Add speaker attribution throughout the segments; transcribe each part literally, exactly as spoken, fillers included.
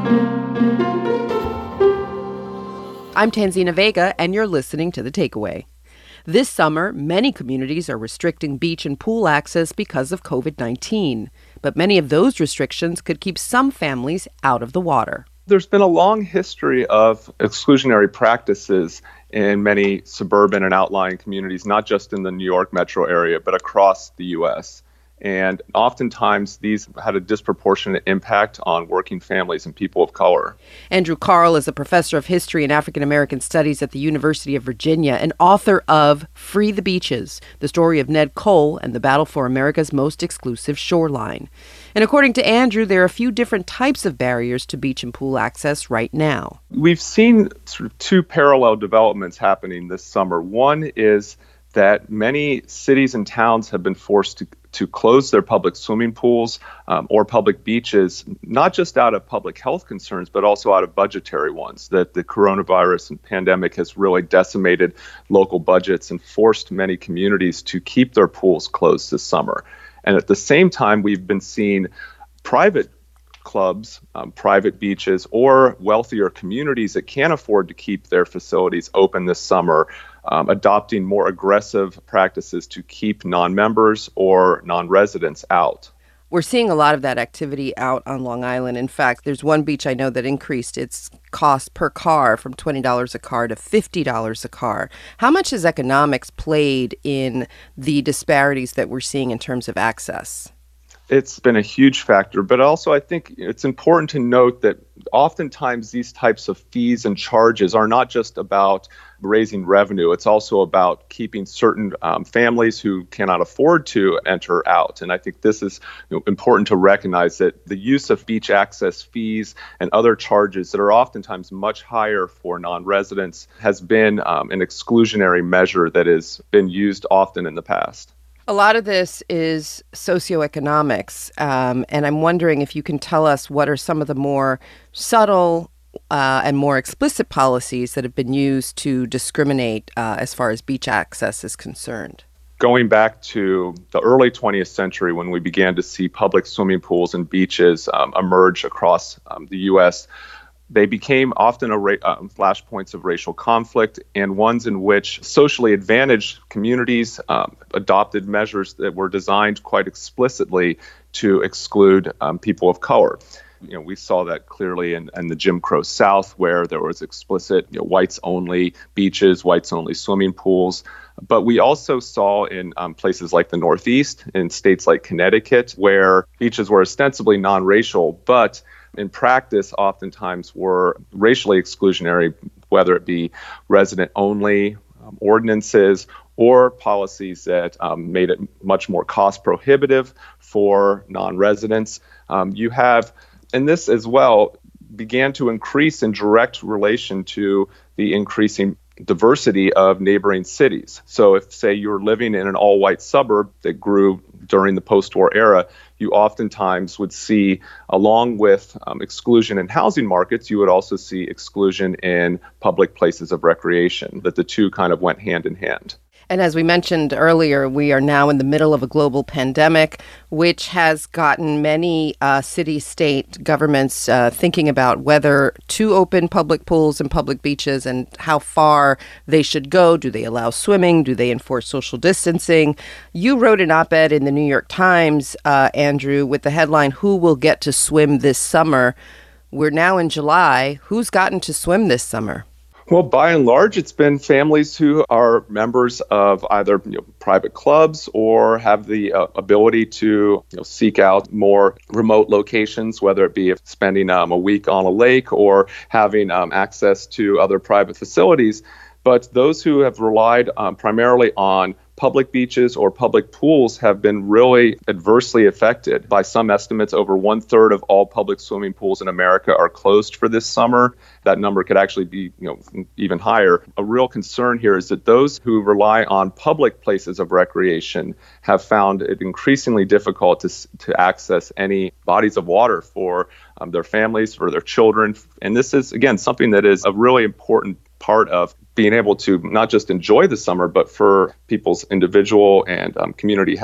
Speaker 1: I'm Tanzina Vega, and you're listening to The Takeaway. This summer, many communities are restricting beach and pool access because of covid nineteen. But many of those restrictions could keep some families out of the water.
Speaker 2: There's been a long history of exclusionary practices in many suburban and outlying communities, not just in the New York metro area, but across the U S. And oftentimes, these had a disproportionate impact on working families and people of color.
Speaker 1: Andrew Carl is a professor of history and African American studies at the University of Virginia and author of Free the Beaches, the story of Ned Cole and the battle for America's most exclusive shoreline. And according to Andrew, there are a few different types of barriers to beach and pool access right now.
Speaker 2: We've seen sort of two parallel developments happening this summer. One is that many cities and towns have been forced to to close their public swimming pools um, or public beaches, not just out of public health concerns, but also out of budgetary ones, that the coronavirus and pandemic has really decimated local budgets and forced many communities to keep their pools closed this summer. And at the same time, we've been seeing private clubs, um, private beaches, or wealthier communities that can't afford to keep their facilities open this summer, um, adopting more aggressive practices to keep non-members or non-residents out.
Speaker 1: We're seeing a lot of that activity out on Long Island. In fact, there's one beach I know that increased its cost per car from twenty dollars a car to fifty dollars a car. How much has economics played in the disparities that we're seeing in terms of access?
Speaker 2: It's been a huge factor, but also I think it's important to note that oftentimes these types of fees and charges are not just about raising revenue. It's also about keeping certain um, families who cannot afford to enter out. And I think this is you know, important to recognize that the use of beach access fees and other charges that are oftentimes much higher for non-residents has been um, an exclusionary measure that has been used often in the past.
Speaker 1: A lot of this is socioeconomics, um, and I'm wondering if you can tell us what are some of the more subtle uh, and more explicit policies that have been used to discriminate uh, as far as beach access is concerned.
Speaker 2: Going back to the early twentieth century, when we began to see public swimming pools and beaches um, emerge across um, the U S, they became often a ra- uh, flashpoints of racial conflict and ones in which socially advantaged communities um, adopted measures that were designed quite explicitly to exclude um, people of color. You know, we saw that clearly in, in the Jim Crow South, where there was explicit you know, whites-only beaches, whites-only swimming pools. But we also saw in um, places like the Northeast, in states like Connecticut, where beaches were ostensibly non-racial, but in practice, oftentimes were racially exclusionary, whether it be resident-only um, ordinances or policies that um, made it much more cost-prohibitive for non-residents. Um, you have, and this as well began to increase in direct relation to the increasing diversity of neighboring cities. So if, say, you're living in an all-white suburb that grew during the post-war era, you oftentimes would see, along with um, exclusion in housing markets, you would also see exclusion in public places of recreation, that the two kind of went hand in hand.
Speaker 1: And as we mentioned earlier, we are now in the middle of a global pandemic, which has gotten many uh, city-state governments uh, thinking about whether to open public pools and public beaches and how far they should go. Do they allow swimming? Do they enforce social distancing? You wrote an op-ed in the New York Times, uh, Andrew, with the headline, "Who will get to swim this summer?" We're now in July. Who's gotten to swim this summer?
Speaker 2: Well, by and large, it's been families who are members of either you know, private clubs or have the uh, ability to you know, seek out more remote locations, whether it be spending um, a week on a lake or having um, access to other private facilities. But those who have relied um, primarily on public beaches or public pools have been really adversely affected. By some estimates, over one third of all public swimming pools in America are closed for this summer. That number could actually be, you know, even higher. A real concern here is that those who rely on public places of recreation have found it increasingly difficult to to access any bodies of water for um, their families, for their children. And this is, again, something that is a really important part of being able to not just enjoy the summer, but for people's individual and um, community health.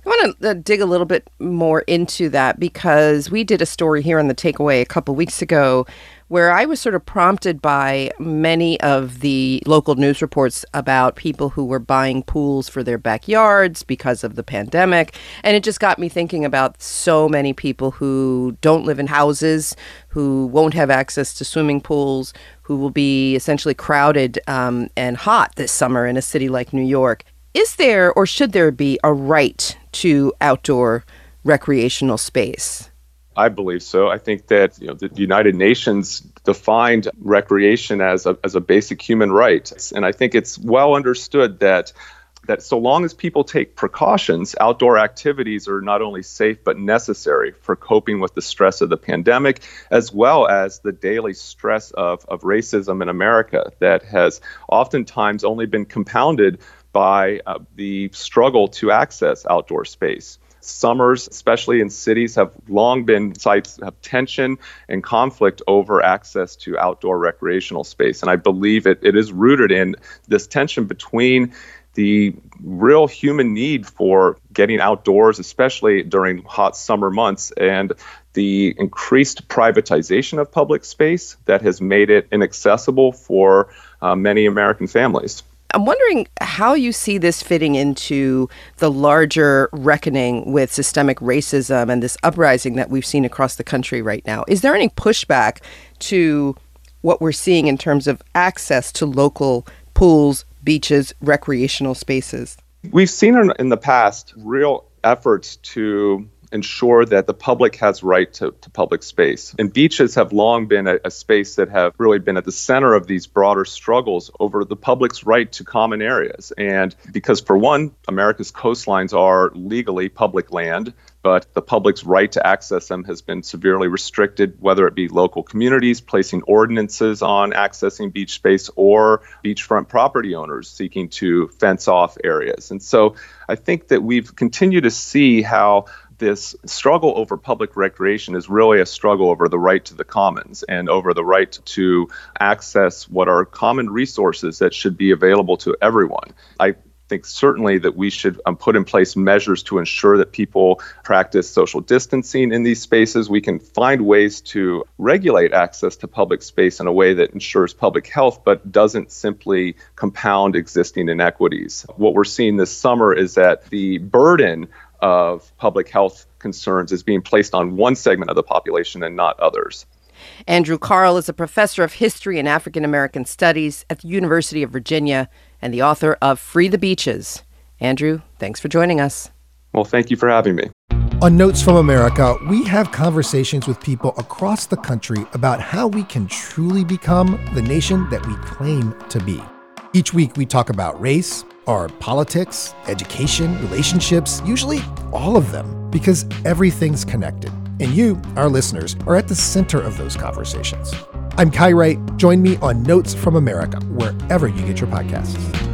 Speaker 1: I want to uh, dig a little bit more into that because we did a story here on The Takeaway a couple weeks ago where I was sort of prompted by many of the local news reports about people who were buying pools for their backyards because of the pandemic. And it just got me thinking about so many people who don't live in houses, who won't have access to swimming pools, who will be essentially crowded um, and hot this summer in a city like New York. Is there or should there be a right to outdoor recreational space?
Speaker 2: I believe so. I think that you know, the United Nations defined recreation as a, as a basic human right. And I think it's well understood that that so long as people take precautions, outdoor activities are not only safe but necessary for coping with the stress of the pandemic, as well as the daily stress of, of racism in America that has oftentimes only been compounded by uh, the struggle to access outdoor space. Summers, especially in cities, have long been sites of tension and conflict over access to outdoor recreational space. And I believe it, it is rooted in this tension between the real human need for getting outdoors, especially during hot summer months, and the increased privatization of public space that has made it inaccessible for uh, many American families.
Speaker 1: I'm wondering how you see this fitting into the larger reckoning with systemic racism and this uprising that we've seen across the country right now. Is there any pushback to what we're seeing in terms of access to local pools, beaches, recreational spaces?
Speaker 2: We've seen in, in the past real efforts to ensure that the public has right to, to public space. And beaches have long been a, a space that have really been at the center of these broader struggles over the public's right to common areas. And because, for one, America's coastlines are legally public land, but the public's right to access them has been severely restricted, whether it be local communities placing ordinances on accessing beach space or beachfront property owners seeking to fence off areas. And so I think that we've continued to see how this struggle over public recreation is really a struggle over the right to the commons and over the right to access what are common resources that should be available to everyone. I think certainly that we should um, put in place measures to ensure that people practice social distancing in these spaces. We can find ways to regulate access to public space in a way that ensures public health, but doesn't simply compound existing inequities. What we're seeing this summer is that the burden of public health concerns is being placed on one segment of the population and not others.
Speaker 1: Andrew Carl is a professor of history and African American studies at the University of Virginia and the author of Free the Beaches. Andrew, thanks for joining us.
Speaker 2: Well, thank you for having me.
Speaker 3: On Notes from America, we have conversations with people across the country about how we can truly become the nation that we claim to be. Each week, we talk about race, our politics, education, relationships, usually all of them, because everything's connected. And you, our listeners, are at the center of those conversations. I'm Kai Wright. Join me on Notes from America, wherever you get your podcasts.